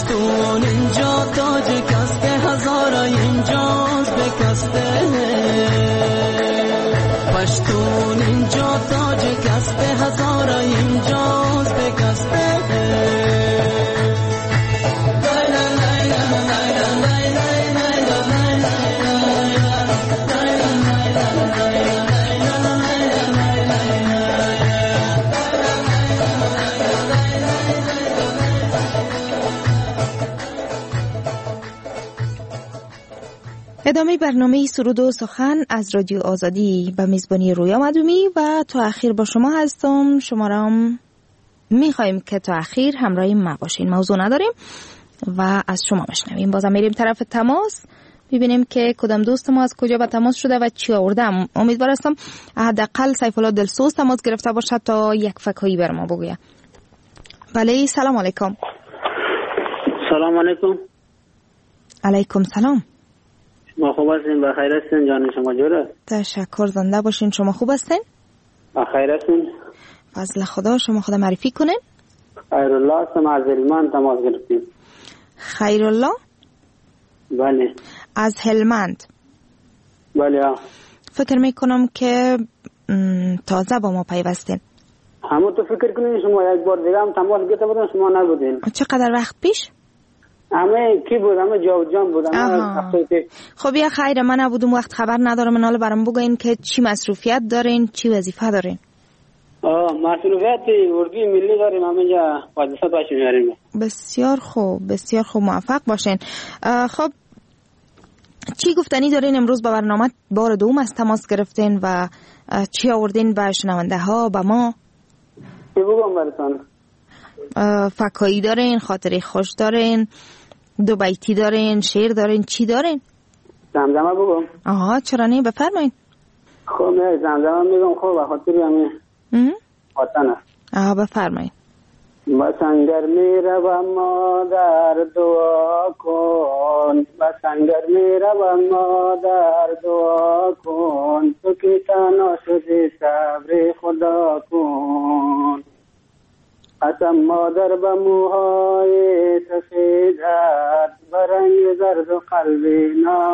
پشتون اینجا تاج کسته هزارای اینجاست بکسته پشتون اینجا تاج کسته هزارای اینجاست بکسته ادامه برنامه سرود و سخن از رادیو آزادی به میزبانی رویا مدومی و تا اخیر با شما هستم. شما را میخواییم که تا اخیر همراه ما باشین. موضوع نداریم و از شما بشنویم. بازم میریم طرف تماس ببینیم که کدام دوست ما از کجا به تماس شده و چی آورده. امیدوار هستم حداقل سیف الله دلسوز تماس گرفته باشه تا یک فکایی بر ما بگویه. بله سلام علیکم. سلام علیکم. علیکم سلام. ما خوب هستین؟ بخیر هستین؟ جان شما جوره؟ تشکر. زنده باشین. شما خوب هستین؟ بخیر هستین؟ فضل خدا. شما خدا معرفی کنین. خیرالله هستم از هلمند تماس گرفتیم. خیرالله؟ بله. از هلمند؟ بله. فکر میکنم که تازه با ما پیوستین. همون تو فکر کنین شما یک بار دیگه هم تماس گرفته بودن شما نبودین. چقدر وقت پیش؟ همه کی بود؟ همه جاود جان بود. خب یا خیر من نبودم وقت خبر ندارم. من حالا برام بگوین که چی مصروفیت دارین، چی وظیفه دارین؟ آه مصروفیت اردوی ملی داریم همینجا وظیفه باش میاریم. بسیار خوب بسیار خوب موفق باشین. خب چی گفتنی دارین امروز با برنامه؟ بار دوم از تماس گرفتین و چی آوردین به شنونده ها به ما؟ چی بگم براتون؟ فکایی دارین، خاطره خوش دارین، دو بیتی دارین، شعر دارین، چی دارین؟ زمزمه بگم. آها چرا نه بفرمایید. خب نه زمزمه میگم. خب بخاطر همین وطن است. آها بفرمایید. بسنگر میروم مادر دعا کن، بسنگر میروم مادر دعا کن، تو که تنها شدی صبر خدا کن. قسم مادر به موهای سفیدت، برنگ زرد و قلبی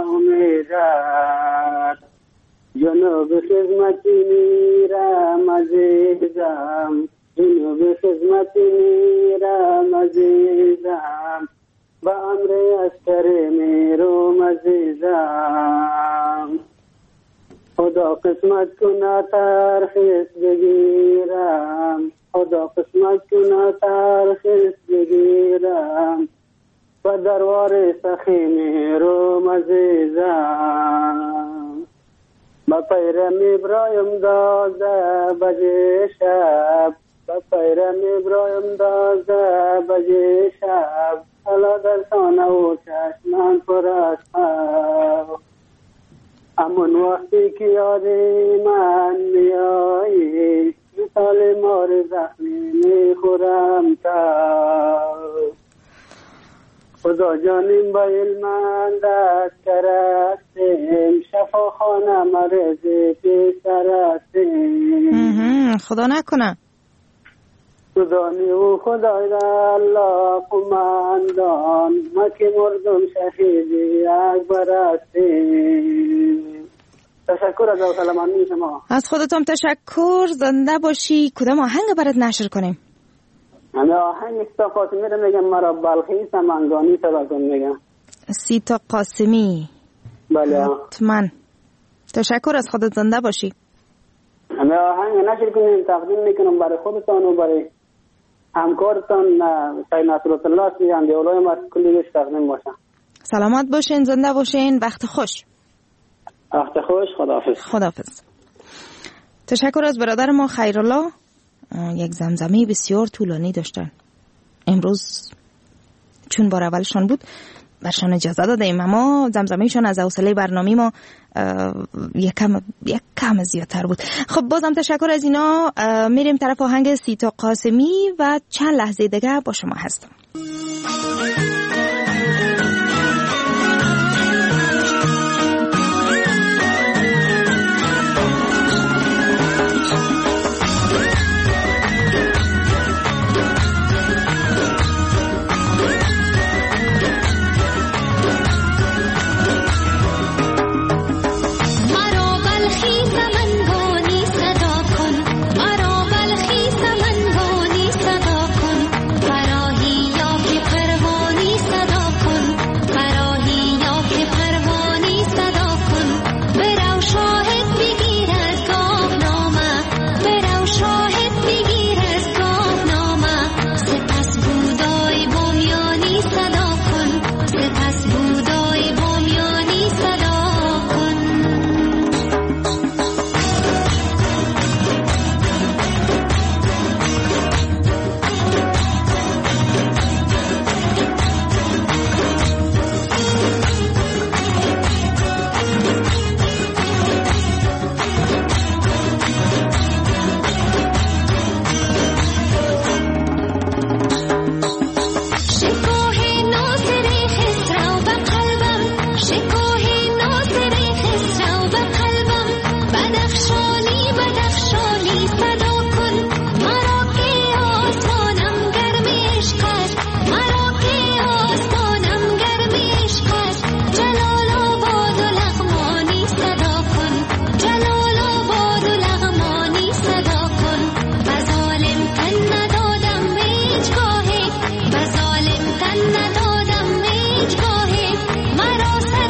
ناامیدت، جنوب خدمتی میرم عزیزم، جنوب خدمتی میرم عزیزم، به امر عسکر میروم عزیزم. خدا قسمت کنه ترخیص بگیرم، خدا قسمت کنه ترخیص بگیرم، و دربار سخی میروم عزیزم. با پیرم ابراهیم دازده بجه شب، با پیرم ابراهیم دازده بجه شب، حالا در سانه و چشمان پر از خواب. امون وقتی که یادی من میایی، مثال مار زخمی میخورم تا. خدا جانیم با علمان دست کرستیم، شفا خانه مرزی پیسرستیم. خدا نکنه. خدا نیو خدای الله قماندان، ما که مردم شهیدی اکبر هستیم. تشکر از سلامانی شما. از خودتون تشکر. زنده باشی. کدام آهنگ برات نشر کنیم؟ همه آهنگ سیتا قاسمی رو میگم. مرا بلخی سمنگانی صدا کن میگم. سیتا قاسمی. بله حتما. تشکر از خودت. زنده باشی. همه آهنگ نشر کنیم تقدیم میکنم برای خودتان و برای همکارتان سید نصرالله سیان دیولای ما کلیش تقدیم باشم. سلامت باشین. زنده باشین. وقت خوش. وقت خوش. خداحافظ. خداحافظ. تشکر از برادر ما خیرالله. یک زمزمه بسیار طولانی داشتن. امروز چون بار اولشان بود برشان اجازه دادیم، اما زمزمهشان از حوصله برنامه ما یک کم یک کم زیادتر بود. خب بازم تشکر از اینا. میریم طرف آهنگ سیتا قاسمی و چند لحظه دیگه با شما هستم.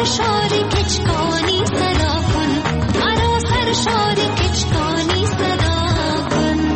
سرشار کچکانی صدا کن مرا سرشار کچکانی صدا کن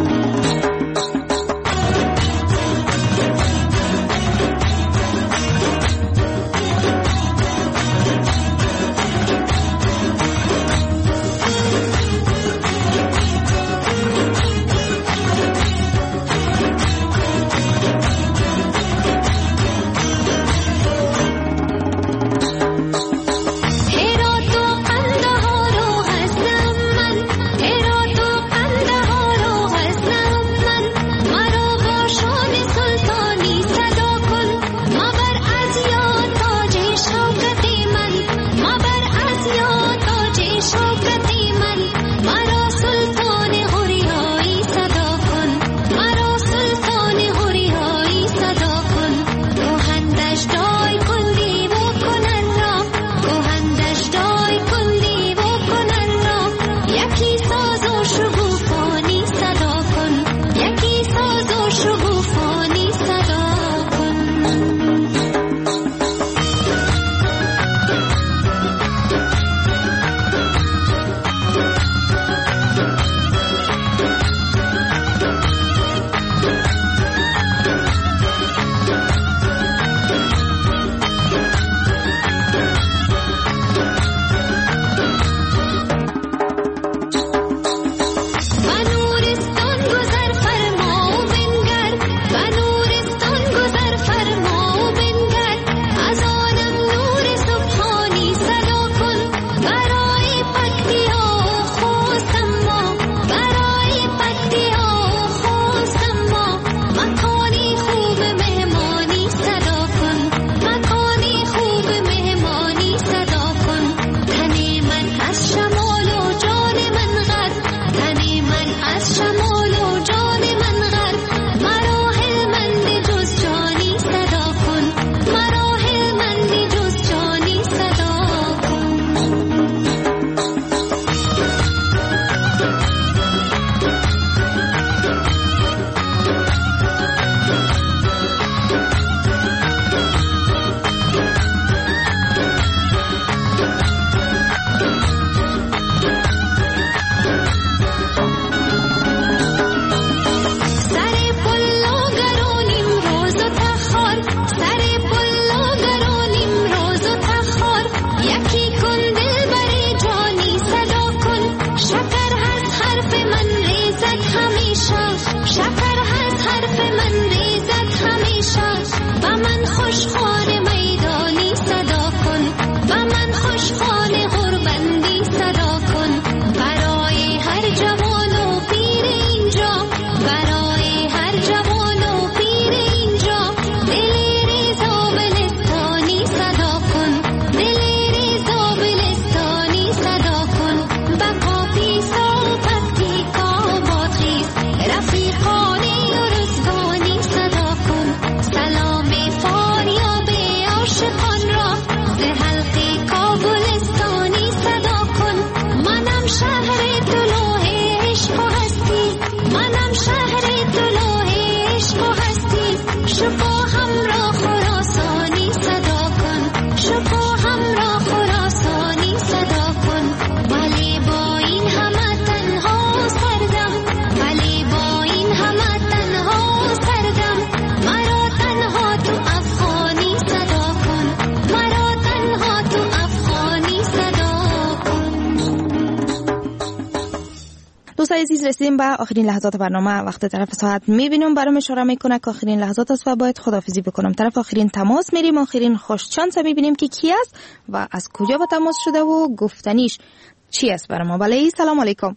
دوستان عزیز رسیدیم به آخرین لحظات برنامه. وقت طرف ساعت میبینم برام اشاره میکنه که آخرین لحظات است و باید خداحافظی بکنم. طرف آخرین تماس میریم. آخرین خوش شانس میبینیم که کی است و از کجا به تماس شده و گفتنیش چی است برای ما. بله سلام علیکم.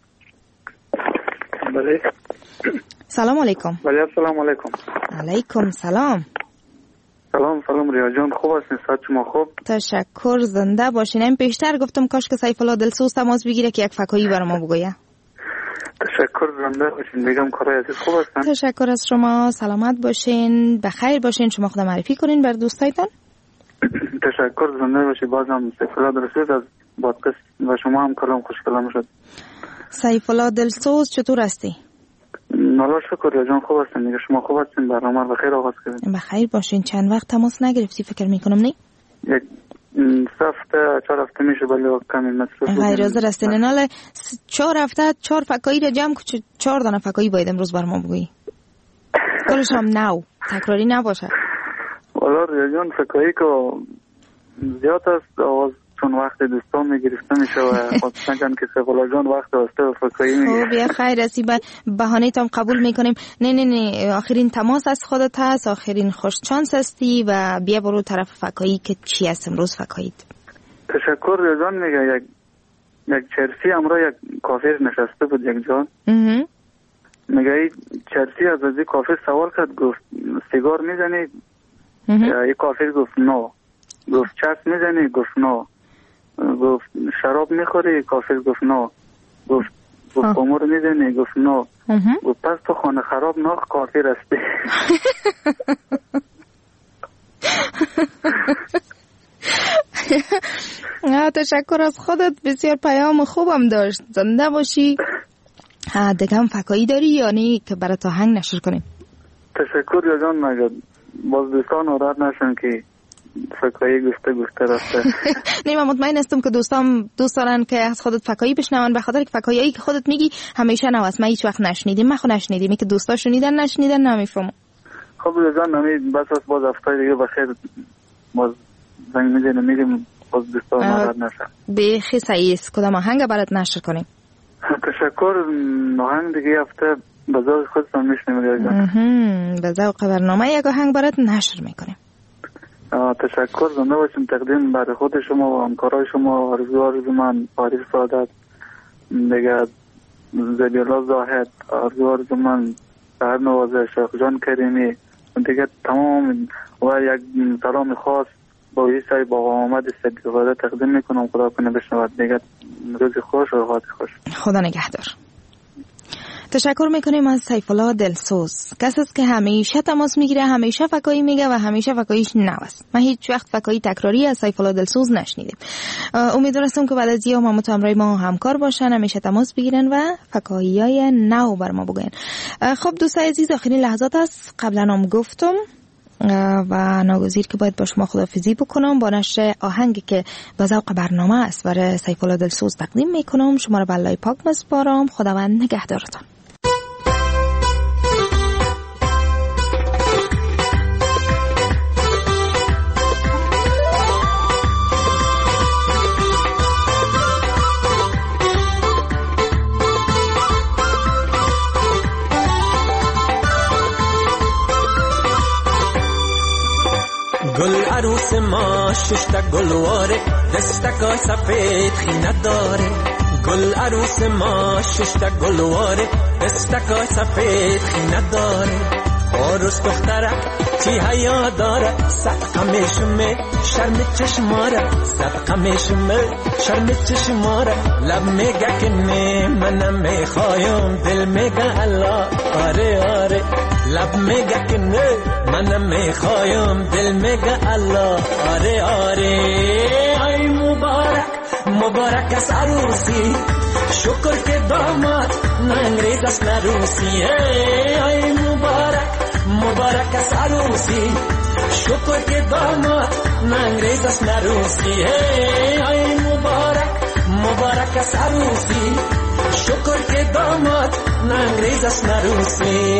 بله سلام علیکم. بله سلام علیکم. علیکم سلام. سلام سلام ریا جان، خوب هستین؟ صحت شما خوب؟ تشکر، زنده باشین. این پیشتر گفتم کاش که سیف الله دلسوز تماس بگیره که یک فکایی برای ما بگویه. تشکر، زنده باشین. میگم کارای عزیز خوب هستن؟ تشکر از شما، سلامت باشین، بخیر باشین. شما خود معرفی کنین بر دوستایتان. تشکر، زنده باشی. بازم سیف الله دلسوز از پادکست و شما هم کلام خوش کلام شد. سیف الله دلسوز چطور هستی؟ الله شکر ریا جان، خوب هستین. میگه شما خوب هستین؟ برنامه بخیر آغاز کردین؟ بخیر باشین. چند وقت تماس نگرفتی فکر میکنم؟ نه یک سه هفته چهار هفته میشه ولی کمی مصرف غیر حاضر هستین. ناله چهار هفته چهار فکایی را جمع که چهار دانه فکایی باید امروز بر ما بگویی کلش هم نو تکراری نباشه. والا ریاجان فکایی که زیاد است آواز چون وقت دوستان میگرفته میشه و خواستن کن که سفالا جان وقت واسطه و فکایی میگه. خب بیا خیر هستی بهانه تام قبول میکنیم. نه نه نه آخرین تماس از خودت هست، آخرین خوش چانس هستی و بیا برو طرف فکایی که چی هست امروز فکایید. تشکر ریاجان. میگه یک یک چرسی امرا یک کافر نشسته بود یک جا. میگه این چرسی از از کافر سوال کرد گفت سیگار میزنی؟ این کافر گفت نو. گفت چرس میزنی؟ گفت نو. گفت شراب میخوری؟ کافر گفت نو. گفت گفت خمر میزنی؟ گفت نو. گفت پس تو خانه خراب ناخ کافر هستی. تشکر از خودت، بسیار پیام خوبم داشت. زنده باشی. دیگه هم فکایی داری یا نه که برای تا هنگ نشر کنیم؟ تشکر یا جان. مگه باز دوستان ناراحت نشن که فکایی گفته گفته رفته. نه من مطمئن هستم که دوستان دوست دارن که از خودت فکایی بشنون، به خاطر که فکایی که خودت میگی همیشه نو است. من هیچ وقت نشنیدیم، من خود نشنیدیم. که دوستا شنیدن نشنیدن نمیفهمم. خب جان نمی بس از باز هفته دیگه بخیر باز زنگ میزنم میگم باز دوستان ناراحت نشن. به خیر سعیس کدام آهنگ برات نشر کنیم؟ تشکر. آهنگ دیگه هفته به ذوق خودتون میشنیم. به ذوق برنامه یک آهنگ برات نشر میکنیم. تشکر. زنده باشیم. تقدیم برای خود شما و همکارای شما. آرزو آرزو من فارغ سعادت دیگه زلیلا زاهد. آرزو آرزو من سهر نوازه شیخ جان کریمی دیگه تمام و یک سلام خاص با ایسای با آمد صدیقاده تقدیم میکنم. خدا کنه بشنود. دیگه روز خوش و حالت خوش. خدا نگهدار. تشکر میکنیم از سیفالله دلسوز، کسی است که همیشه تماس میگیره، همیشه فکایی میگه و همیشه فکاییش نو است. من هیچ وقت فکایی تکراری از سیفالله دلسوز نشنیدم. امیدوارم که بعد از یه هم همراه ما همکار باشن، همیشه تماس بگیرن و فکاییای نو بر ما بگن. خب دوستای عزیز آخرین لحظات است. قبلا هم گفتم و ناگزیر که باید با شما خداحافظی بکنم با نشر آهنگی که به ذوق برنامه است برای سیفالله دلسوز تقدیم میکنم. شما را به الله پاک میسپارم. خداوند نگهدارتان. گل عروس ما ششتا گلواره دستکای سفید خینه داره. گل عروس ما ششتا گلواره دستکای سفید خینه داره. عروس دخترک چی حیا داره صدقه میشمه شرم چشماره. صدقه میشمه شرم چشماره. لب میگه که نه منم میخوایم دل میگه الله آره آره. لب میگه که نه منم میخوایم دل میگه الله آره آره. ای مبارک مبارک از عروسی شکر که داماد ننگریز است نروسی. ای مبارک مبارک از عروسی شکر که داماد ننگریز است نروسی. ای مبارک مبارک از عروسی شکر که داماد ننگریز است نروسی.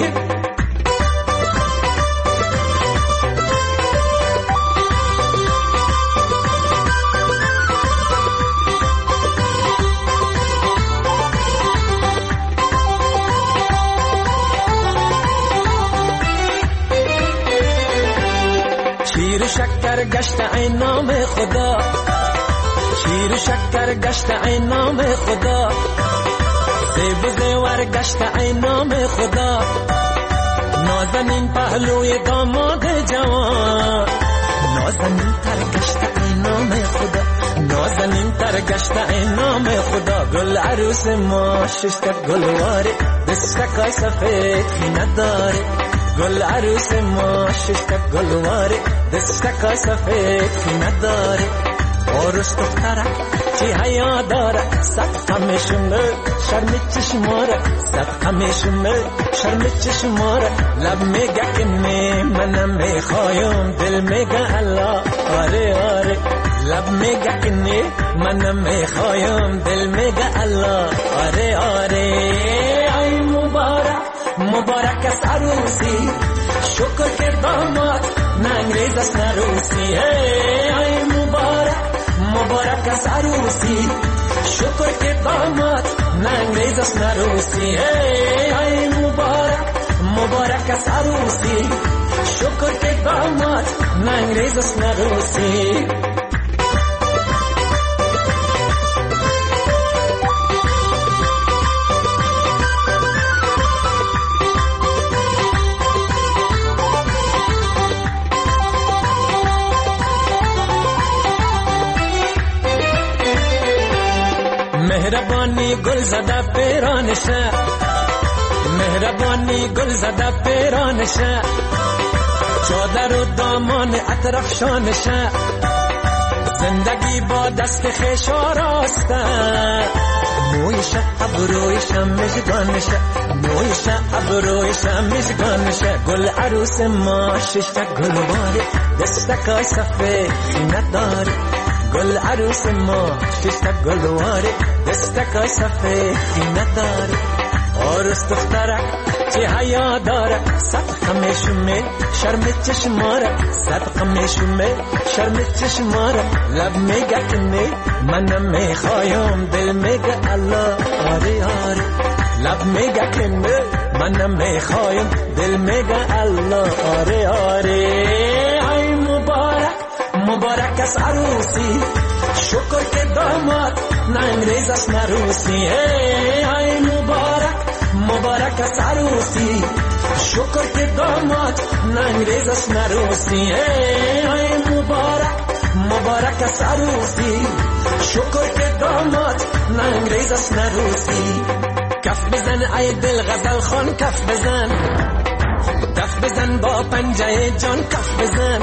شیر شکر گشت ای نام خدا. شیر شکر گشت ای نام خدا. زیب و زیور گشت ای نام خدا. نازنین پهلوی داماد جوان. نازنین تر گشت ای نام خدا. نازنین تر گشت ای نام خدا. گل عروس ما ششتا گلواره دستکای سفید خینه داره. گل عروس ما ششتا گلواره دستکای سفید خینه داره. عروس دخترک چی حیا داره صدقه میشمه شرم چشماره. صدقه میشمه شرم چشماره. لب میگه که نه منم میخوایم دل میگه الله آره آره. لب میگه که نه منم میخوایم دل میگه الله آره آره ای مبارک مبارک است عروسی شکر که داماد نه انگریز است نه روسی ای مبارک مبارک است عروسی شکر که داماد نه انگریز است نه روسی ای مبارک مبارک است عروسی شکر که داماد نه انگریز است نه روسی مهربانی گل زده پیرانشه مهربانی گل زده پیرانشه چادر و دامان اطرفشانشه زندگی با دست خیش آراسته مویشه ابرویشه مژگانشه مویشه ابرویشه مژگانشه گل عروس ما ششته گلواره دستکای سفید خینت داره گل عروس ما ششته گلواره دستکای سفید خینت داره عروس دخترک چه حیا داره صدقه میشومه شرم چشماره صدقه میشومه شرم چشماره لب میگه که نه منم میخوایم دل میگه الله آره آره لب میگه که نه منم میخوایم دل میگه الله آره آره ای مبارک مبارک است عروسی شکر که داماد نه انگریز است نه روسی ای مبارک مبارک است عروسی شکر که داماد نه انگریز است نه روسی ای مبارک مبارک است عروسی شکر که داماد نه انگریز است نه روسی کف بزن ای دل غزل خان کف بزن کف بزن با پنجه جان کف بزن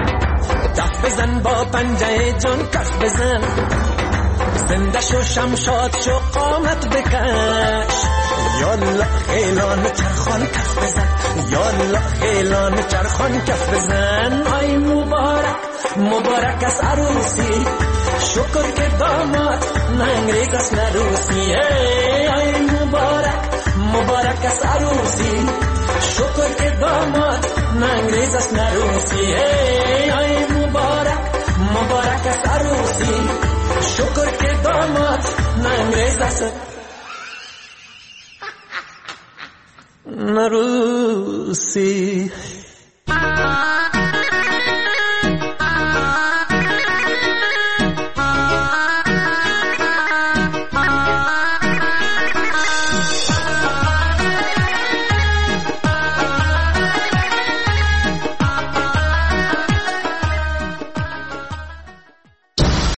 کف بزن با پنجه جان کف بزن زنده شو شمشاد شو قامت بکش یالا خیلان چرخان کف بزن یالا خیلان چرخان کف بزن ای مبارک مبارک است عروسی شکر که داماد نه انگریز است نه روسی ای مبارک مبارک است عروسی شکر که داماد نه انگریز است نه روسی ای مبارک مبارک است عروسی شکر که داماد نه انگریز است نه روسی